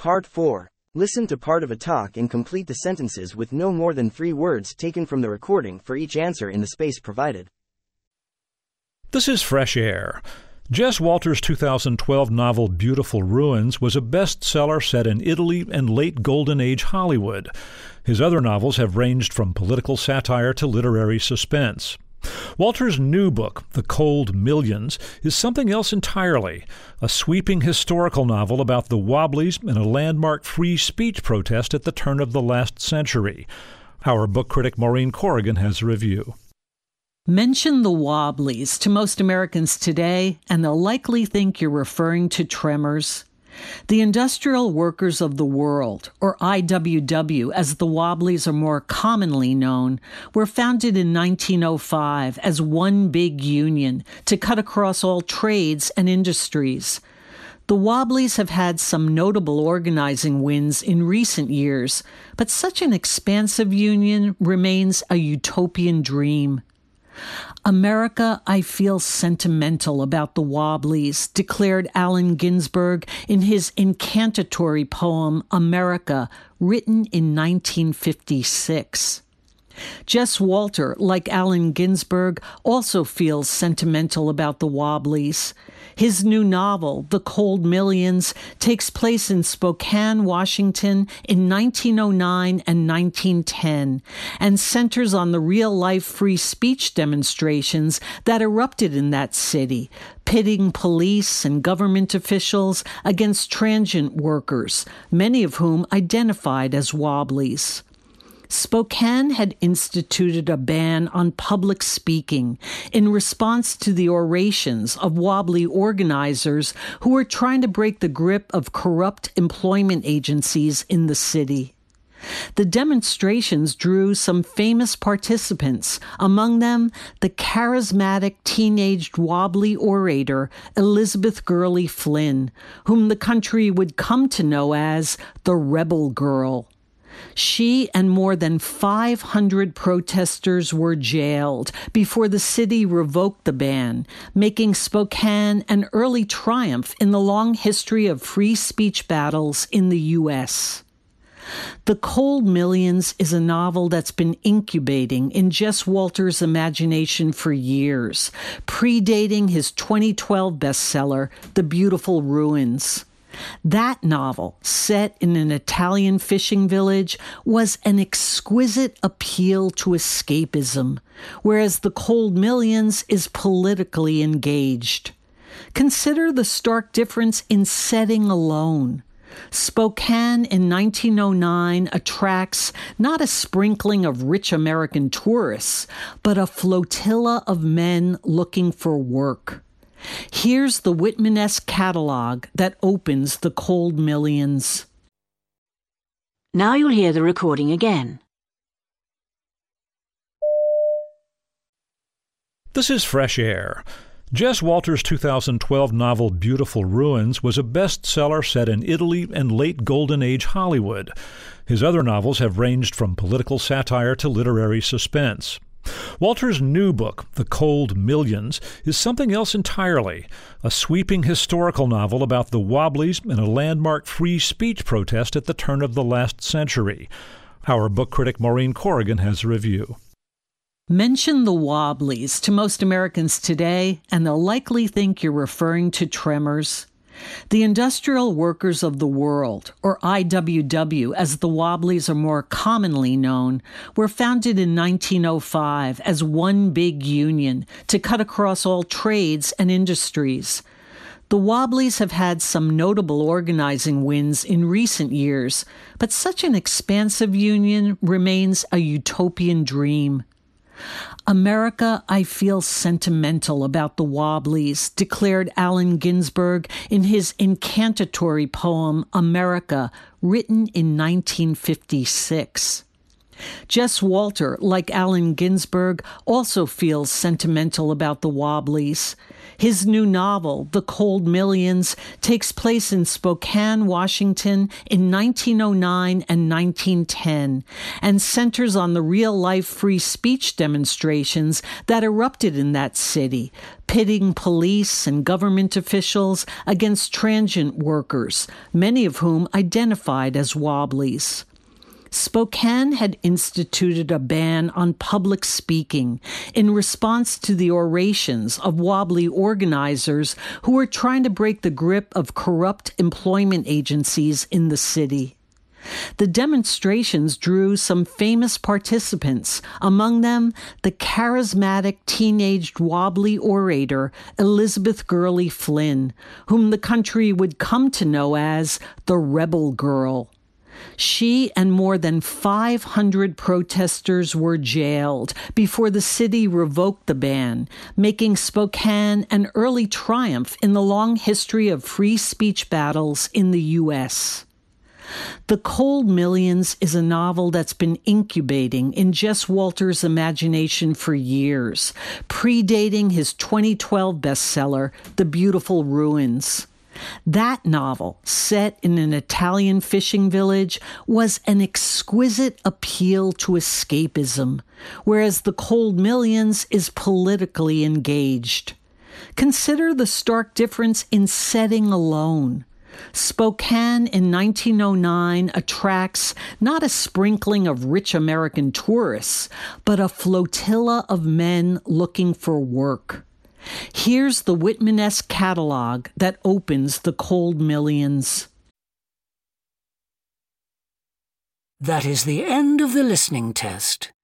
Part 4. Listen to part of a talk and complete the sentences with no more than 3 words taken from the recording for each answer in the space provided. This is Fresh Air. Jess Walter's 2012 novel Beautiful Ruins was a bestseller set in Italy and late Golden Age Hollywood. His other novels have ranged from political satire to literary suspense. Walter's new book, The Cold Millions, is something else entirely, a sweeping historical novel about the Wobblies and a landmark free speech protest at the turn of the last century. Our book critic Maureen Corrigan has a review. Mention the Wobblies to most Americans today, and they'll likely think you're referring to Tremors. The Industrial Workers of the World, or IWW as the Wobblies are more commonly known, were founded in 1905 as one big union to cut across all trades and industries. The Wobblies have had some notable organizing wins in recent years, but such an expansive union remains a utopian dream. America, I feel sentimental about the Wobblies, declared Allen Ginsberg in his incantatory poem America, written in 1956. Jess Walter, like Allen Ginsberg, also feels sentimental about the Wobblies. His new novel, The Cold Millions, takes place in Spokane, Washington in 1909 and 1910 and centers on the real-life free speech demonstrations that erupted in that city, pitting police and government officials against transient workers, many of whom identified as Wobblies. Spokane had instituted a ban on public speaking in response to the orations of Wobbly organizers who were trying to break the grip of corrupt employment agencies in the city. The demonstrations drew some famous participants, among them the charismatic teenaged Wobbly orator Elizabeth Gurley Flynn, whom the country would come to know as the Rebel Girl. She and more than 500 protesters were jailed before the city revoked the ban, making Spokane an early triumph in the long history of free speech battles in the U.S. The Cold Millions is a novel that's been incubating in Jess Walter's imagination for years, predating his 2012 bestseller, The Beautiful Ruins. That novel, set in an Italian fishing village, was an exquisite appeal to escapism, whereas The Cold Millions is politically engaged. Consider the stark difference in setting alone. Spokane in 1909 attracts not a sprinkling of rich American tourists, but a flotilla of men looking for work. Here's the Whitman-esque catalog that opens The Cold Millions. Now you'll hear the recording again. This is Fresh Air. Jess Walter's 2012 novel Beautiful Ruins was a bestseller set in Italy and late Golden Age Hollywood. His other novels have ranged from political satire to literary suspense. Walter's new book, The Cold Millions, is something else entirely, a sweeping historical novel about the Wobblies and a landmark free speech protest at the turn of the last century. Our book critic Maureen Corrigan has a review. Mention the Wobblies to most Americans today, and they'll likely think you're referring to Tremors. The Industrial Workers of the World, or IWW as the Wobblies are more commonly known, were founded in 1905 as one big union to cut across all trades and industries. The Wobblies have had some notable organizing wins in recent years, but such an expansive union remains a utopian dream. America, I feel sentimental about the Wobblies, declared Allen Ginsberg in his incantatory poem America, written in 1956. Jess Walter, like Allen Ginsberg, also feels sentimental about the Wobblies. His new novel, The Cold Millions, takes place in Spokane, Washington in 1909 and 1910 and centers on the real-life free speech demonstrations that erupted in that city, pitting police and government officials against transient workers, many of whom identified as Wobblies. Spokane had instituted a ban on public speaking in response to the orations of Wobbly organizers who were trying to break the grip of corrupt employment agencies in the city. The demonstrations drew some famous participants, among them the charismatic teenaged Wobbly orator Elizabeth Gurley Flynn, whom the country would come to know as the Rebel Girl. She and more than 500 protesters were jailed before the city revoked the ban, making Spokane an early triumph in the long history of free speech battles in the U.S. The Cold Millions is a novel that's been incubating in Jess Walter's imagination for years, predating his 2012 bestseller, The Beautiful Ruins. That novel, set in an Italian fishing village, was an exquisite appeal to escapism, whereas The Cold Millions is politically engaged. Consider the stark difference in setting alone. Spokane in 1909 attracts not a sprinkling of rich American tourists, but a flotilla of men looking for work. Here's the Whitman-esque catalog that opens The Cold Millions. That is the end of the listening test.